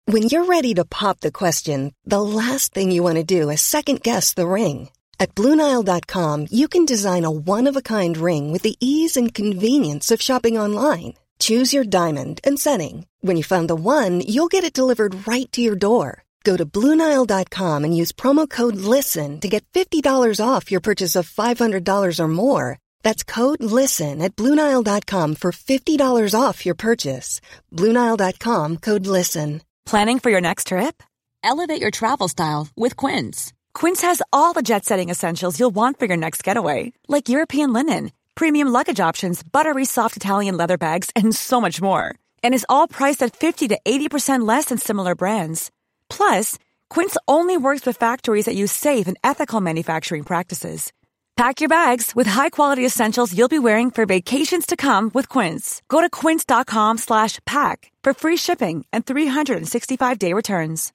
When you're ready to pop the question, the last thing you want to do is second-guess the ring. At BlueNile.com, you can design a one-of-a-kind ring with the ease and convenience of shopping online. Choose your diamond and setting. When you find the one, you'll get it delivered right to your door. Go to BlueNile.com and use promo code LISTEN to get $50 off your purchase of $500 or more. That's code LISTEN at BlueNile.com for $50 off your purchase. BlueNile.com, code LISTEN. Planning for your next trip? Elevate your travel style with Quince. Quince has all the jet-setting essentials you'll want for your next getaway, like European linen, premium luggage options, buttery soft Italian leather bags, and so much more. And is all priced at 50 to 80% less than similar brands. Plus, Quince only works with factories that use safe and ethical manufacturing practices. Pack your bags with high-quality essentials you'll be wearing for vacations to come with Quince. Go to quince.com/pack for free shipping and 365-day returns.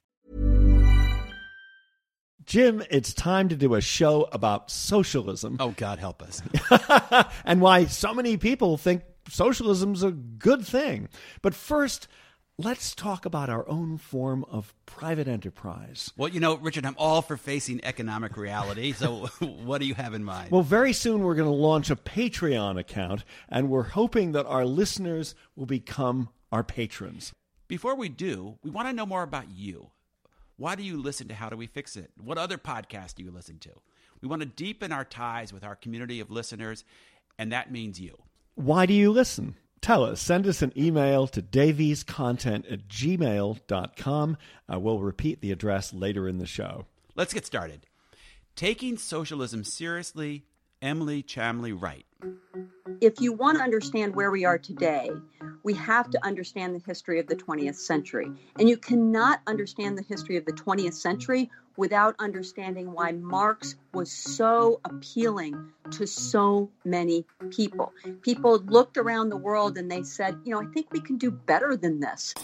Jim, it's time to do a show about socialism. Oh, God help us. And why so many people think socialism's a good thing. But first, let's talk about our own form of private enterprise. Well, you know, Richard, I'm all for facing economic reality. So what do you have in mind? Well, very soon we're going to launch a Patreon account, and we're hoping that our listeners will become our patrons. Before we do, we want to know more about you. Why do you listen to How Do We Fix It? What other podcasts do you listen to? We want to deepen our ties with our community of listeners, and that means you. Why do you listen? Tell us. Send us an email to daviescontent@gmail.com. We'll repeat the address later in the show. Let's get started. Taking socialism seriously, Emily Chamley Wright. If you want to understand where we are today, we have to understand the history of the 20th century. And you cannot understand the history of the 20th century without understanding why Marx was so appealing to so many people. People looked around the world and they said, you know, I think we can do better than this.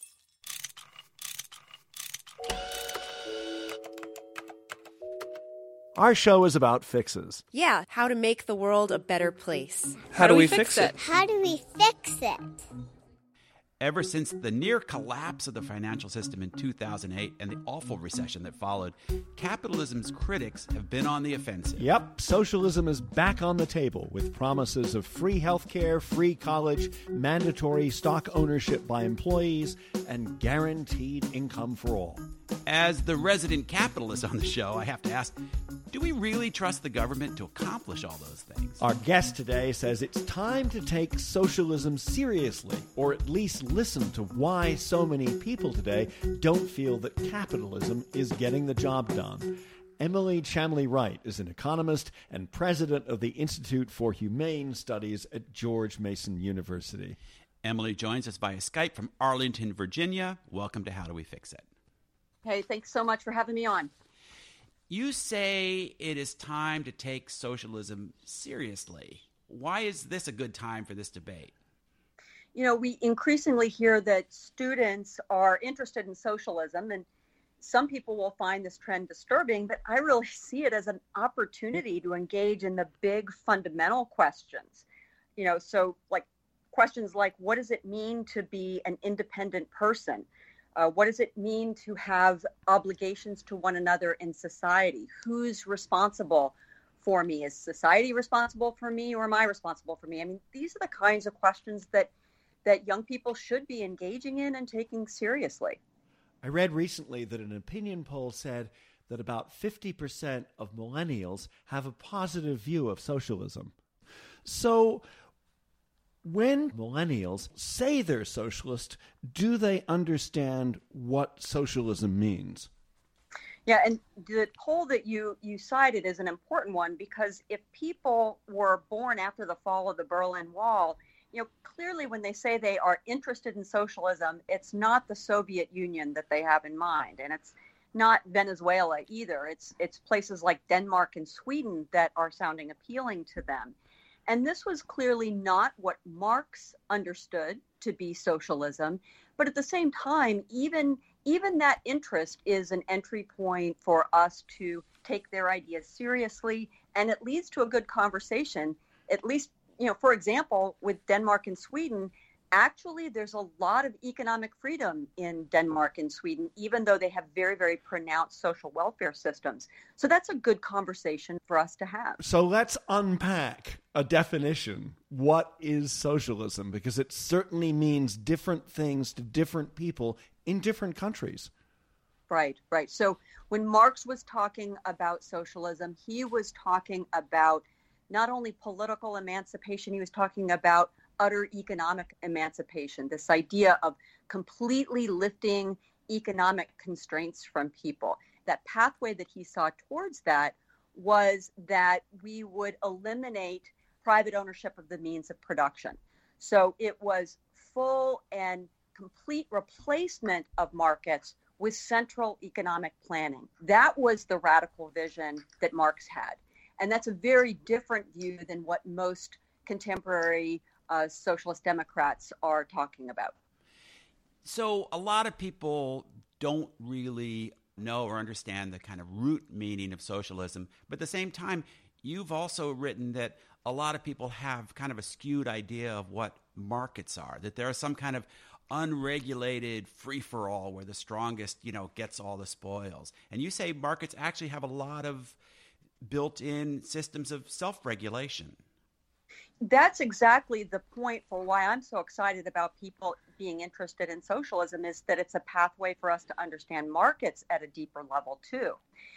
Our show is about fixes. Yeah, how to make the world a better place. How do we fix it? How do we fix it? Ever since the near collapse of the financial system in 2008 and the awful recession that followed, capitalism's critics have been on the offensive. Yep, socialism is back on the table with promises of free healthcare, free college, mandatory stock ownership by employees, and guaranteed income for all. As the resident capitalist on the show, I have to ask, do we really trust the government to accomplish all those things? Our guest today says it's time to take socialism seriously, or at least listen to why so many people today don't feel that capitalism is getting the job done. Emily Chamley Wright is an economist and president of the Institute for Humane Studies at George Mason University. Emily joins us via Skype from Arlington, Virginia. Welcome to How Do We Fix It? Hey, thanks so much for having me on. You say it is time to take socialism seriously. Why is this a good time for this debate? You know, we increasingly hear that students are interested in socialism, and some people will find this trend disturbing, but I really see it as an opportunity to engage in the big fundamental questions. You know, so like questions like, what does it mean to be an independent person? What does it mean to have obligations to one another in society? Who's responsible for me? Is society responsible for me, or am I responsible for me? I mean, these are the kinds of questions that young people should be engaging in and taking seriously. I read recently that an opinion poll said that about 50% of millennials have a positive view of socialism. So when millennials say they're socialist, do they understand what socialism means? Yeah, and the poll that you cited is an important one, because if people were born after the fall of the Berlin Wall, you know, clearly when they say they are interested in socialism, it's not the Soviet Union that they have in mind, and it's not Venezuela either. It's places like Denmark and Sweden that are sounding appealing to them. And this was clearly not what Marx understood to be socialism. But at the same time, even that interest is an entry point for us to take their ideas seriously. And it leads to a good conversation. At least, you know, for example, with Denmark and Sweden, Actually, there's a lot of economic freedom in Denmark and Sweden, even though they have very, very pronounced social welfare systems. So that's a good conversation for us to have. So let's unpack a definition. What is socialism? Because it certainly means different things to different people in different countries. Right. So when Marx was talking about socialism, he was talking about not only political emancipation, he was talking about utter economic emancipation, this idea of completely lifting economic constraints from people. That pathway that he saw towards that was that we would eliminate private ownership of the means of production. So it was full and complete replacement of markets with central economic planning. That was the radical vision that Marx had. And that's a very different view than what most contemporary socialist democrats are talking about. So a lot of people don't really know or understand the kind of root meaning of socialism. But at the same time, you've also written that a lot of people have kind of a skewed idea of what markets are, that there are some kind of unregulated free-for-all where the strongest, gets all the spoils. And you say markets actually have a lot of built-in systems of self-regulation. That's exactly the point for why I'm so excited about people being interested in socialism, is that it's a pathway for us to understand markets at a deeper level too.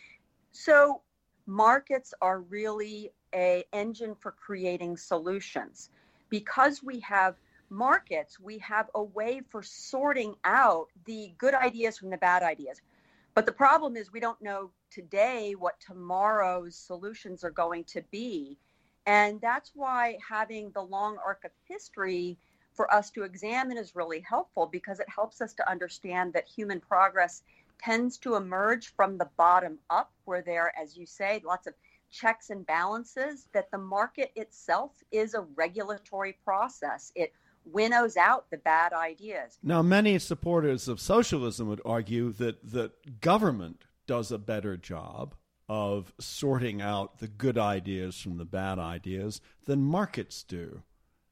So markets are really an engine for creating solutions. Because we have markets, we have a way for sorting out the good ideas from the bad ideas. But the problem is we don't know today what tomorrow's solutions are going to be. And that's why having the long arc of history for us to examine is really helpful, because it helps us to understand that human progress tends to emerge from the bottom up, where there are, as you say, lots of checks and balances, that the market itself is a regulatory process. It winnows out the bad ideas. Now, many supporters of socialism would argue that government does a better job of sorting out the good ideas from the bad ideas than markets do.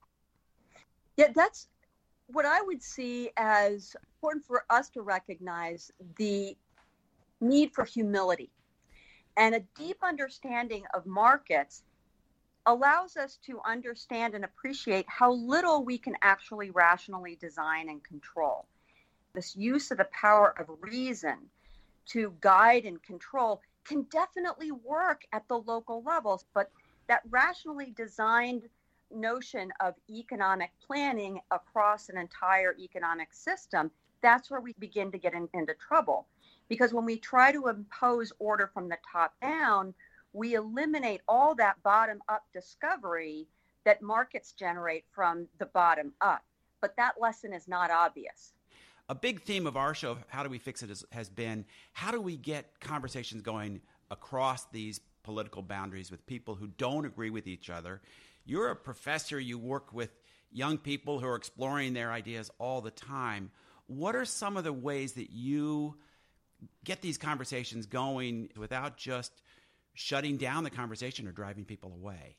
Yeah, that's what I would see as important for us to recognize: the need for humility. And a deep understanding of markets allows us to understand and appreciate how little we can actually rationally design and control. This use of the power of reason to guide and control can definitely work at the local levels, but that rationally designed notion of economic planning across an entire economic system, that's where we begin to get into trouble. Because when we try to impose order from the top down, we eliminate all that bottom-up discovery that markets generate from the bottom up. But that lesson is not obvious. A big theme of our show, How Do We Fix It, has been how do we get conversations going across these political boundaries with people who don't agree with each other. You're a professor. You work with young people who are exploring their ideas all the time. What are some of the ways that you get these conversations going without just shutting down the conversation or driving people away?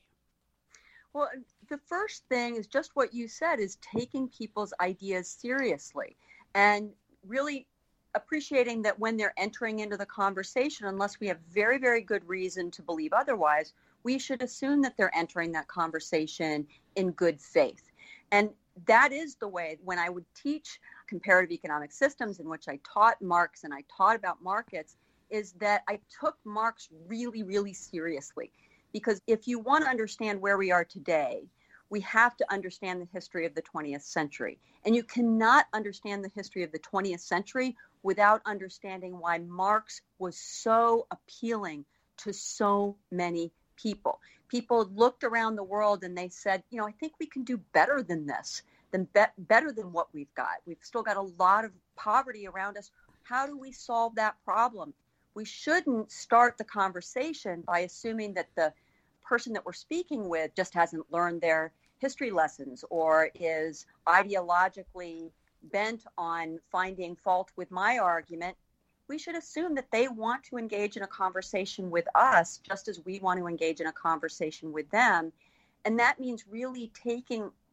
Well, the first thing is just what you said, is taking people's ideas seriously and really appreciating that when they're entering into the conversation, unless we have very, very good reason to believe otherwise, we should assume that they're entering that conversation in good faith. And that is the way, when I would teach comparative economic systems, in which I taught Marx and I taught about markets, is that I took Marx really, really seriously. Because if you want to understand where we are today, we have to understand the history of the 20th century. And you cannot understand the history of the 20th century without understanding why Marx was so appealing to so many people. People looked around the world and they said, I think we can do better than this, better than what we've got. We've still got a lot of poverty around us. How do we solve that problem? We shouldn't start the conversation by assuming that the person that we're speaking with just hasn't learned their history lessons or is ideologically bent on finding fault with my argument. We should assume that they want to engage in a conversation with us just as we want to engage in a conversation with them. And that means really taking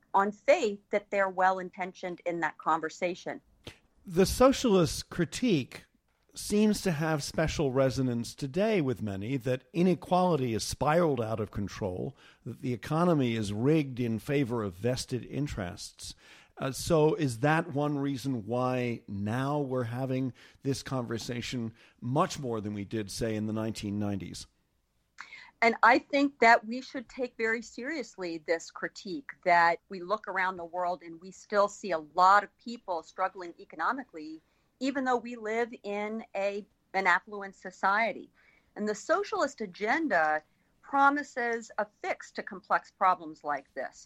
on faith that they're well-intentioned in that conversation. The socialist critique seems to have special resonance today with many, that inequality is spiraled out of control, that the economy is rigged in favor of vested interests. So is that one reason why now we're having this conversation much more than we did, say, in the 1990s? And I think that we should take very seriously this critique, that we look around the world and we still see a lot of people struggling economically, even though we live in an affluent society. And the socialist agenda promises a fix to complex problems like this.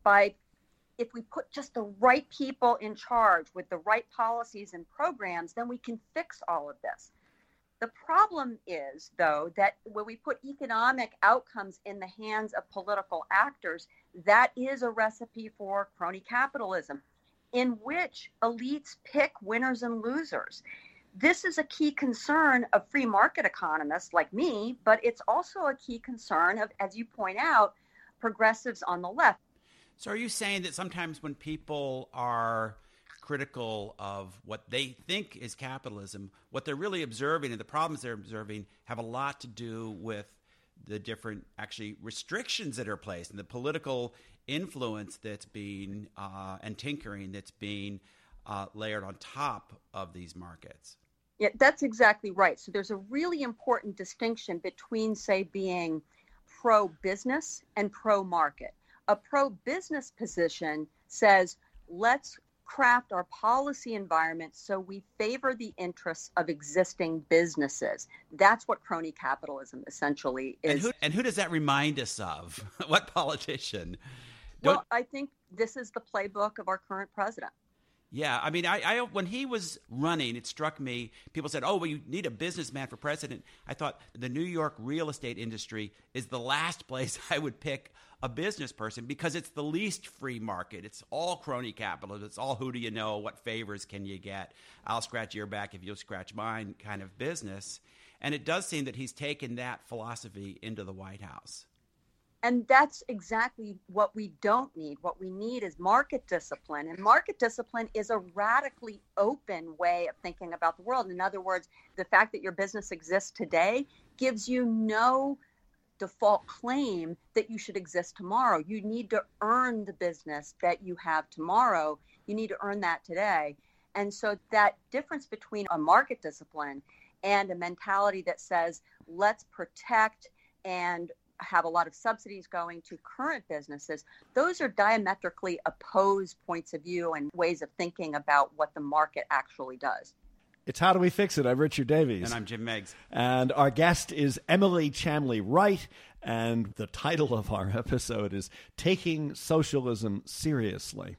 If we put just the right people in charge with the right policies and programs, then we can fix all of this. The problem is, though, that when we put economic outcomes in the hands of political actors, that is a recipe for crony capitalism, in which elites pick winners and losers. This is a key concern of free market economists like me, but it's also a key concern of, as you point out, progressives on the left. So are you saying that sometimes when people are critical of what they think is capitalism, what they're really observing and the problems they're observing have a lot to do with the different actually restrictions that are placed and the political influence that's being and tinkering that's being layered on top of these markets? Yeah, that's exactly right. So there's a really important distinction between, say, being pro-business and pro-market. A pro-business position says, let's craft our policy environment so we favor the interests of existing businesses. That's what crony capitalism essentially is. And who does that remind us of? What politician? Well, I think this is the playbook of our current president. Yeah, I mean, I when he was running, it struck me, people said, oh, well, you need a businessman for president. I thought the New York real estate industry is the last place I would pick a business person because it's the least free market. It's all crony capitalism. It's all who do you know, what favors can you get, I'll scratch your back if you'll scratch mine kind of business. And it does seem that he's taken that philosophy into the White House. And that's exactly what we don't need. What we need is market discipline. And market discipline is a radically open way of thinking about the world. In other words, the fact that your business exists today gives you no default claim that you should exist tomorrow. You need to earn the business that you have tomorrow. You need to earn that today. And so that difference between a market discipline and a mentality that says, let's protect and have a lot of subsidies going to current businesses, those are diametrically opposed points of view and ways of thinking about what the market actually does. It's How Do We Fix It? I'm Richard Davies. And I'm Jim Meigs. And our guest is Emily Chamley Wright. And the title of our episode is Taking Socialism Seriously.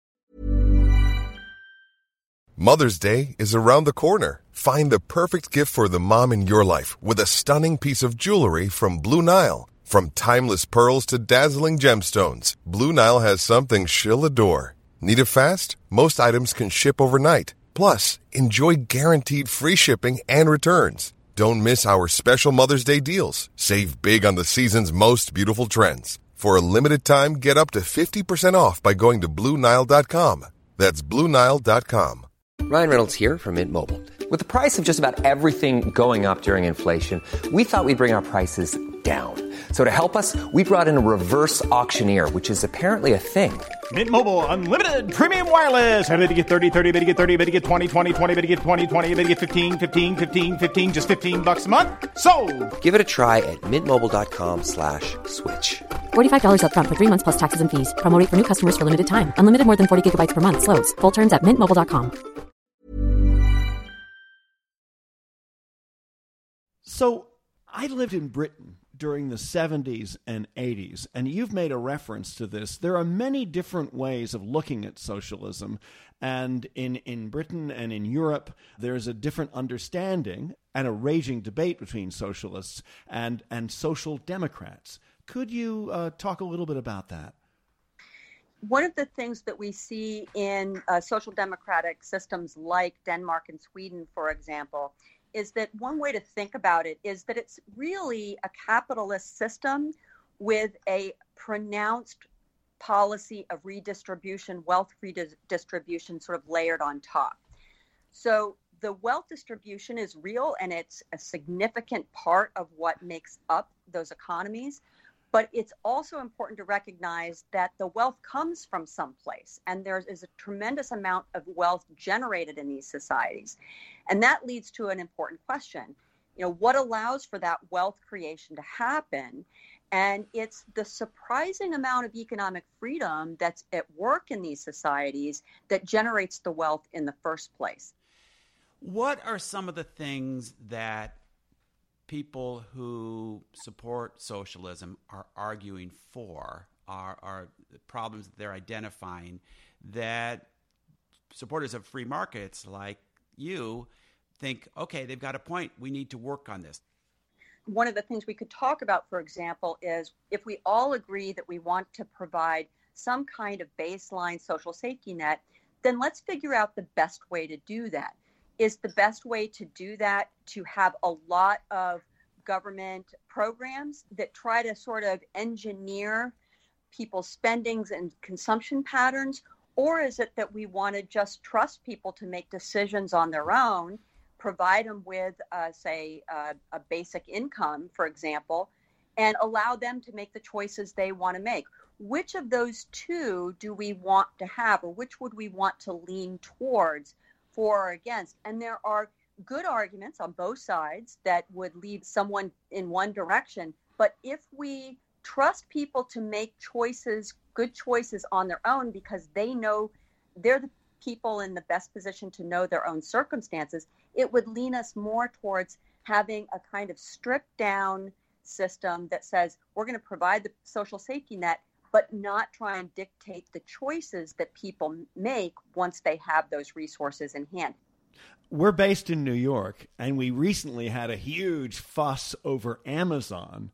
Mother's Day is around the corner. Find the perfect gift for the mom in your life with a stunning piece of jewelry from Blue Nile. From timeless pearls to dazzling gemstones, Blue Nile has something she'll adore. Need it fast? Most items can ship overnight. Plus, enjoy guaranteed free shipping and returns. Don't miss our special Mother's Day deals. Save big on the season's most beautiful trends. For a limited time, get up to 50% off by going to BlueNile.com. That's BlueNile.com. Ryan Reynolds here from Mint Mobile. With the price of just about everything going up during inflation, we thought we'd bring our prices down. So to help us, we brought in a reverse auctioneer, which is apparently a thing. Mint Mobile Unlimited Premium Wireless. How to get 30, 30, how to get 30, how to get 20, 20, 20, how to get 20, 20, how to get 15, 15, 15, 15, just $15 a month? Sold! Give it a try at mintmobile.com/switch. $45 up front for 3 months plus taxes and fees. Promo rate for new customers for limited time. Unlimited more than 40 gigabytes per month. Slows full terms at mintmobile.com. So I lived in Britain during the 70s and 80s, and you've made a reference to this. There are many different ways of looking at socialism, and in Britain and in Europe, there's a different understanding and a raging debate between socialists and social democrats. Could you talk a little bit about that? One of the things that we see in social democratic systems like Denmark and Sweden, for example, is that one way to think about it is that it's really a capitalist system with a pronounced policy of redistribution, wealth redistribution sort of layered on top. So the wealth distribution is real, and it's a significant part of what makes up those economies. But it's also important to recognize that the wealth comes from someplace, and there is a tremendous amount of wealth generated in these societies. And that leads to an important question. What allows for that wealth creation to happen? And it's the surprising amount of economic freedom that's at work in these societies that generates the wealth in the first place. What are some of the things that people who support socialism are arguing for, are the problems that they're identifying that supporters of free markets like you think, okay, they've got a point, we need to work on this? One of the things we could talk about, for example, is if we all agree that we want to provide some kind of baseline social safety net, then let's figure out the best way to do that. Is the best way to do that to have a lot of government programs that try to sort of engineer people's spendings and consumption patterns? Or is it that we want to just trust people to make decisions on their own, provide them with, say, a basic income, for example, and allow them to make the choices they want to make? Which of those two do we want to have, or which would we want to lean towards, for or against? And there are good arguments on both sides that would lead someone in one direction. But if we trust people to make choices, good choices on their own, because they know they're the people in the best position to know their own circumstances, it would lean us more towards having a kind of stripped down system that says we're going to provide the social safety net, but not try and dictate the choices that people make once they have those resources in hand. We're based in New York, and we recently had a huge fuss over Amazon,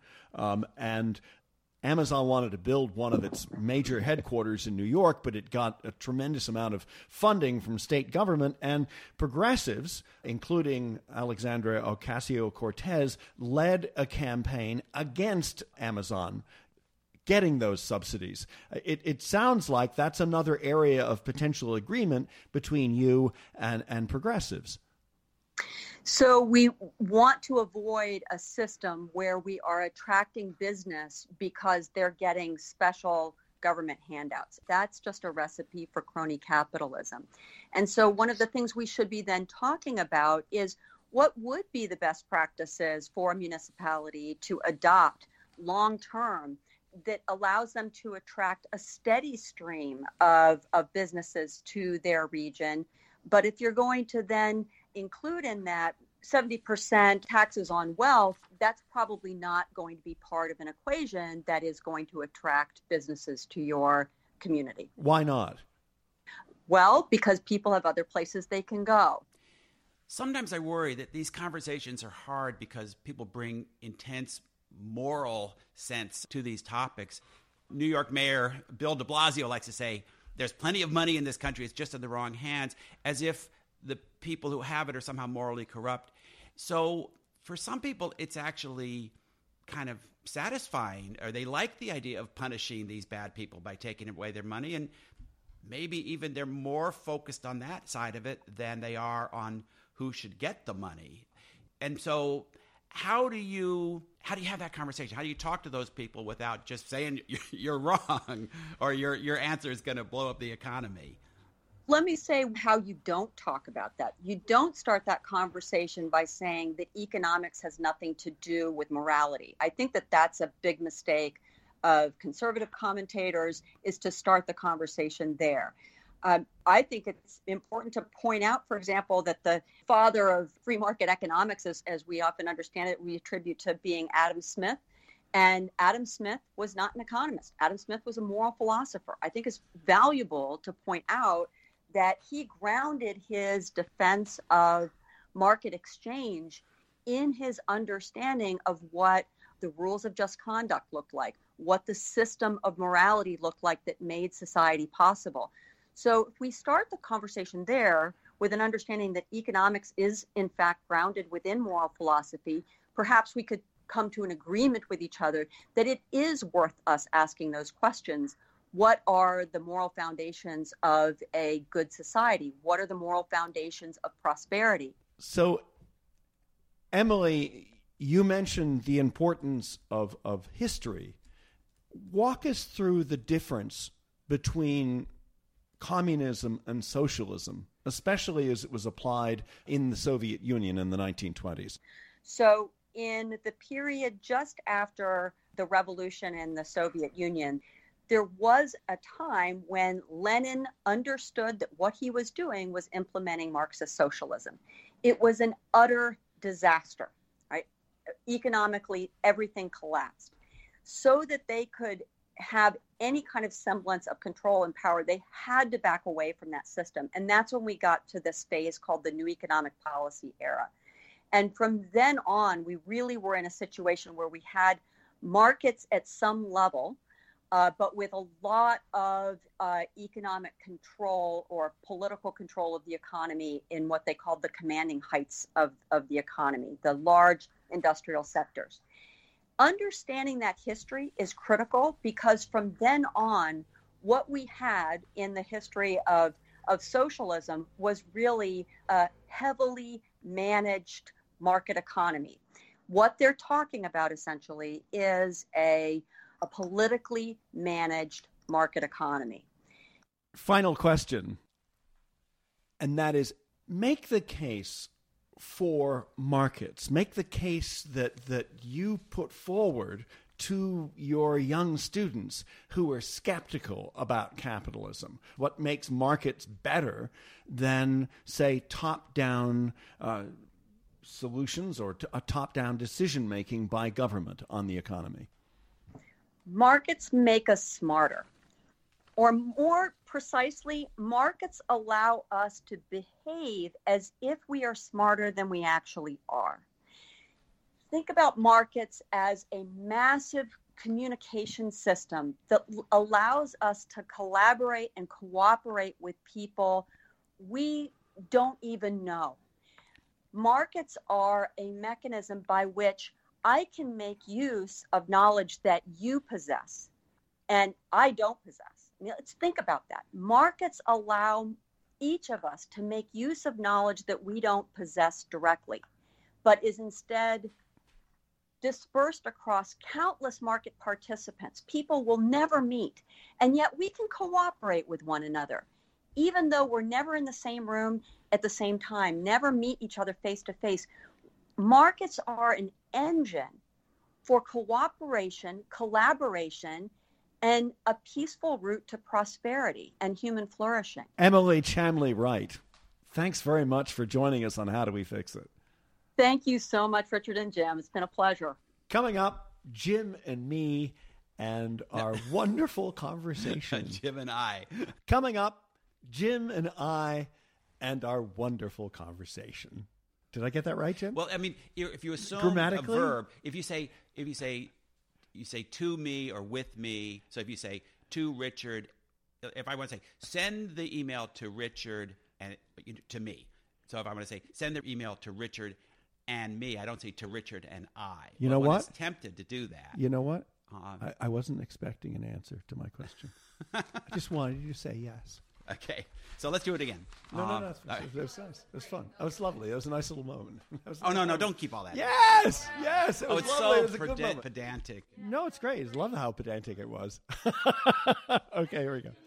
and Amazon wanted to build one of its major headquarters in New York, but it got a tremendous amount of funding from state government, and progressives, including Alexandria Ocasio-Cortez, led a campaign against Amazon getting those subsidies. It sounds like that's another area of potential agreement between you and progressives. So we want to avoid a system where we are attracting business because they're getting special government handouts. That's just a recipe for crony capitalism. And so one of the things we should be then talking about is what would be the best practices for a municipality to adopt long-term that allows them to attract a steady stream of businesses to their region. But if you're going to then include in that 70% taxes on wealth, that's probably not going to be part of an equation that is going to attract businesses to your community. Why not? Well, because people have other places they can go. Sometimes I worry that these conversations are hard because people bring intense moral sense to these topics. New York Mayor Bill de Blasio likes to say, there's plenty of money in this country, it's just in the wrong hands, as if the people who have it are somehow morally corrupt. So for some people, it's actually kind of satisfying, or they like the idea of punishing these bad people by taking away their money, and maybe even they're more focused on that side of it than they are on who should get the money. And so how do you have that conversation? How do you talk to those people without just saying you're wrong or your answer is going to blow up the economy? Let me say how you don't talk about that. You don't start that conversation by saying that economics has nothing to do with morality. I think that that's a big mistake of conservative commentators, is to start the conversation there. I think it's important to point out, for example, that the father of free market economics, as we often understand it, we attribute to being Adam Smith. And Adam Smith was not an economist. Adam Smith was a moral philosopher. I think it's valuable to point out that he grounded his defense of market exchange in his understanding of what the rules of just conduct looked like, what the system of morality looked like that made society possible. So if we start the conversation there with an understanding that economics is in fact grounded within moral philosophy, perhaps we could come to an agreement with each other that it is worth us asking those questions. What are the moral foundations of a good society? What are the moral foundations of prosperity? So, Emily, you mentioned the importance of history. Walk us through the difference between communism and socialism, especially as it was applied in the Soviet Union in the 1920s. So in the period just after the revolution in the Soviet Union, there was a time when Lenin understood that what he was doing was implementing Marxist socialism. It was an utter disaster, right? Economically, everything collapsed. So that they could have any kind of semblance of control and power, they had to back away from that system. And that's when we got to this phase called the New Economic Policy era. And from then on, we really were in a situation where we had markets at some level, but with a lot of economic control or political control of the economy in what they called the commanding heights of the economy, the large industrial sectors. Understanding that history is critical because from then on, what we had in the history of socialism was really a heavily managed market economy. What they're talking about essentially is a politically managed market economy. Final question, and that is, make the case for markets. Make the case that you put forward to your young students who are skeptical about capitalism. What makes markets better than, say, top-down solutions or a top-down decision-making by government on the economy? Markets make us smarter. Or more precisely, markets allow us to behave as if we are smarter than we actually are. Think about markets as a massive communication system that allows us to collaborate and cooperate with people we don't even know. Markets are a mechanism by which I can make use of knowledge that you possess and I don't possess. Let's think about that. Markets allow each of us to make use of knowledge that we don't possess directly, but is instead dispersed across countless market participants. People will never meet, and yet we can cooperate with one another, even though we're never in the same room at the same time, never meet each other face to face. Markets are an engine for cooperation, collaboration, and a peaceful route to prosperity and human flourishing. Emily Chamley Wright, thanks very much for joining us on How Do We Fix It? Thank you so much, Richard and Jim. It's been a pleasure. Coming up, Jim and me and our wonderful conversation. Jim and I. Coming up, Jim and I and our wonderful conversation. Did I get that right, Jim? Well, I mean, if you assume grammatically, a verb, if you say to me or with me. So if you say to Richard, if I want to say send the email to Richard and to me. So if I want to say send the email to Richard and me, I don't say to Richard and I. You know what? I was tempted to do that. You know what? I wasn't expecting an answer to my question. I just wanted you to say yes. Okay, so let's do it again. No, it was nice. It was fun. It was lovely. It was a nice little moment. No, don't keep all that. Yes. It was it's lovely. so It was a good moment. pedantic. No, it's great. I love how pedantic it was. Okay, here we go.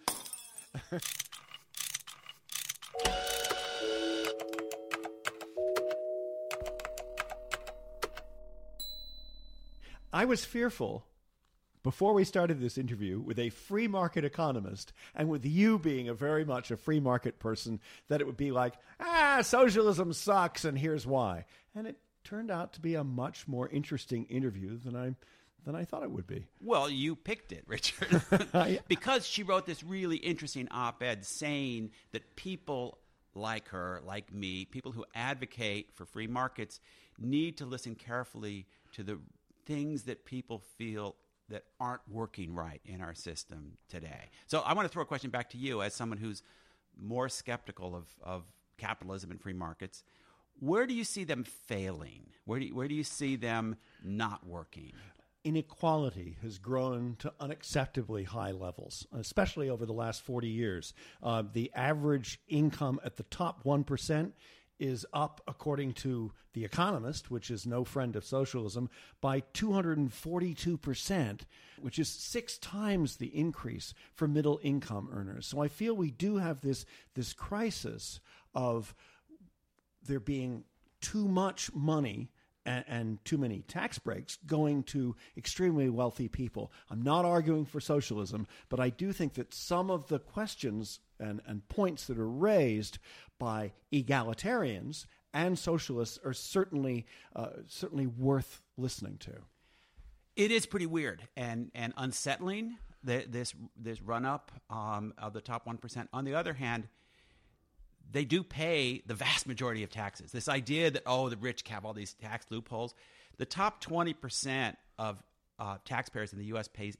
I was fearful before we started this interview with a free market economist and with you being very much a free market person that it would be like, socialism sucks and here's why. And it turned out to be a much more interesting interview than I thought it would be. Well, you picked it, Richard, because she wrote this really interesting op-ed saying that people like her, like me, people who advocate for free markets need to listen carefully to the things that people feel that aren't working right in our system today. So I want to throw a question back to you as someone who's more skeptical of capitalism and free markets. Where do you see them failing? Where do you see them not working? inequality has grown to unacceptably high levels, especially over the last 40 years. The average income at the top 1% is up, according to The Economist, which is no friend of socialism, by 242%, which is 6 times the increase for middle income earners. So I feel we do have this crisis of there being too much money and too many tax breaks going to extremely wealthy people. I'm not arguing for socialism, but I do think that some of the questions and points that are raised by egalitarians and socialists are certainly worth listening to. It is pretty weird and unsettling, this run-up of the top 1%. On the other hand, they do pay the vast majority of taxes. This idea that, the rich have all these tax loopholes. The top 20% of taxpayers in the U.S. pays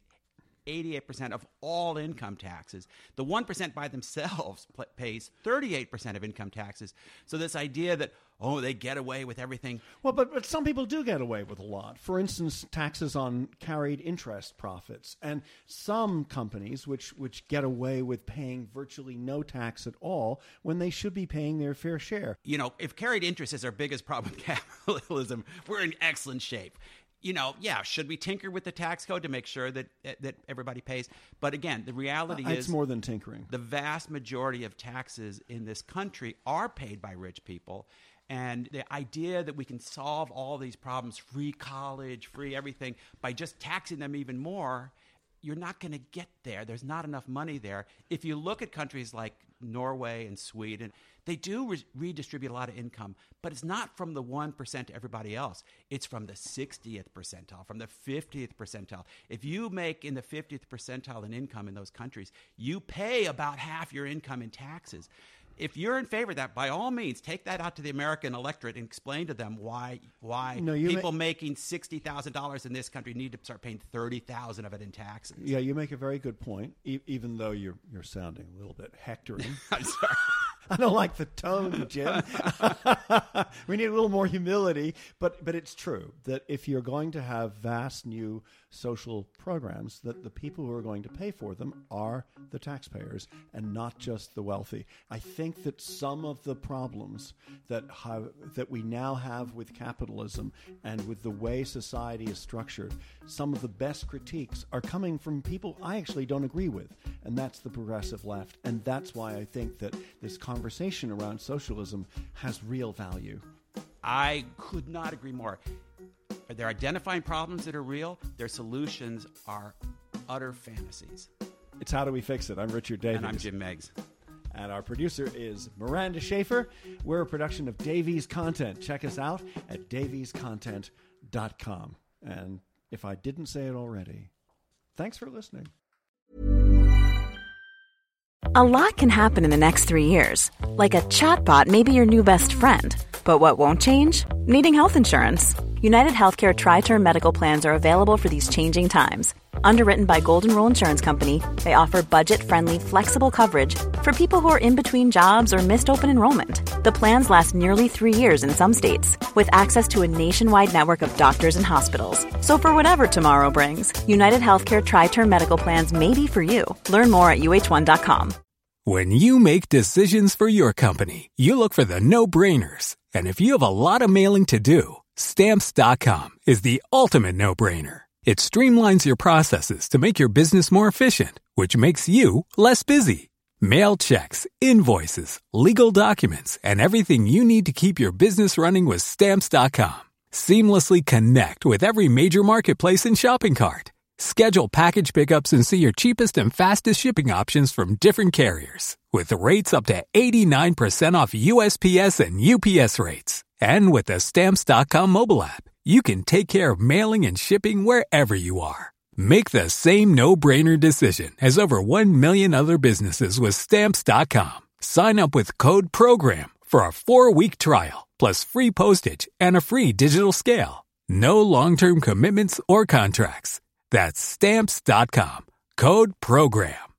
88% of all income taxes. The 1% by themselves pays 38% of income taxes. So this idea that, they get away with everything. Well, but some people do get away with a lot. For instance, taxes on carried interest profits. And some companies which get away with paying virtually no tax at all when they should be paying their fair share. If carried interest is our biggest problem with capitalism, we're in excellent shape. Should we tinker with the tax code to make sure that everybody pays? But again, the reality is it's more than tinkering. The vast majority of taxes in this country are paid by rich people. And the idea that we can solve all these problems, free college, free everything, by just taxing them even more, you're not going to get there. There's not enough money there. If you look at countries like Norway and Sweden, they do redistribute a lot of income, but it's not from the 1% to everybody else. It's from the 60th percentile, from the 50th percentile. If you make in the 50th percentile in income in those countries, you pay about half your income in taxes. If you're in favor of that, by all means, take that out to the American electorate and explain to them why people making $60,000 in this country need to start paying $30,000 of it in taxes. Yeah, you make a very good point, even though you're sounding a little bit hectoring. I'm sorry. I don't like the tone, Jim. We need a little more humility. But it's true that if you're going to have vast new social programs, that the people who are going to pay for them are the taxpayers and not just the wealthy. I think that some of the problems that we now have with capitalism and with the way society is structured, some of the best critiques are coming from people I actually don't agree with, and that's the progressive left. And that's why I think that this conversation around socialism has real value. I could not agree more. They're identifying problems that are real. Their solutions are utter fantasies. It's How Do We Fix It? I'm Richard Davies. And I'm Jim Meigs. And our producer is Miranda Schaefer. We're a production of Davies Content. Check us out at daviescontent.com. And if I didn't say it already, thanks for listening. A lot can happen in the next 3 years. Like a chatbot may be your new best friend. But what won't change? Needing health insurance. United Healthcare Tri-Term Medical Plans are available for these changing times. Underwritten by Golden Rule Insurance Company, they offer budget-friendly, flexible coverage for people who are in between jobs or missed open enrollment. The plans last nearly 3 years in some states, with access to a nationwide network of doctors and hospitals. So for whatever tomorrow brings, United Healthcare Tri-Term Medical Plans may be for you. Learn more at uh1.com. When you make decisions for your company, you look for the no-brainers. And if you have a lot of mailing to do, Stamps.com is the ultimate no-brainer. It streamlines your processes to make your business more efficient, which makes you less busy. Mail checks, invoices, legal documents, and everything you need to keep your business running with Stamps.com. Seamlessly connect with every major marketplace and shopping cart. Schedule package pickups and see your cheapest and fastest shipping options from different carriers, with rates up to 89% off USPS and UPS rates. And with the Stamps.com mobile app, you can take care of mailing and shipping wherever you are. Make the same no-brainer decision as over 1 million other businesses with Stamps.com. Sign up with code PROGRAM for a 4-week trial, plus free postage and a free digital scale. No long-term commitments or contracts. That's Stamps.com. Code PROGRAM.